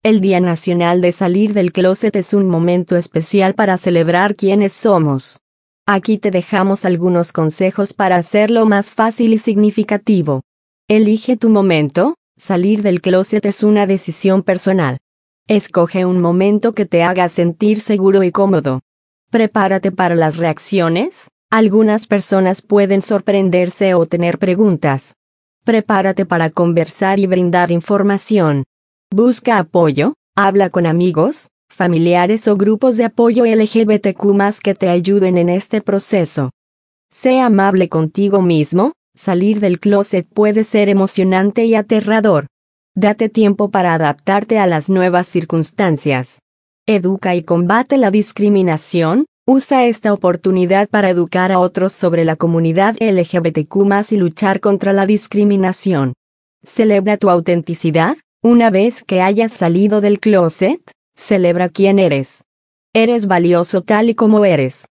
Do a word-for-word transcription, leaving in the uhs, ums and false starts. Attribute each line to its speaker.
Speaker 1: El Día Nacional de Salir del Closet es un momento especial para celebrar quiénes somos. Aquí te dejamos algunos consejos para hacerlo más fácil y significativo. Elige tu momento. Salir del closet es una decisión personal. Escoge un momento que te haga sentir seguro y cómodo. Prepárate para las reacciones. Algunas personas pueden sorprenderse o tener preguntas. Prepárate para conversar y brindar información. Busca apoyo. Habla con amigos, familiares o grupos de apoyo L G B T Q más que te ayuden en este proceso. Sé amable contigo mismo. Salir del closet puede ser emocionante y aterrador. Date tiempo para adaptarte a las nuevas circunstancias. Educa y combate la discriminación. Usa esta oportunidad para educar a otros sobre la comunidad L G B T Q más y luchar contra la discriminación. Celebra tu autenticidad. Una vez que hayas salido del closet, celebra quién eres. Eres valioso tal y como eres.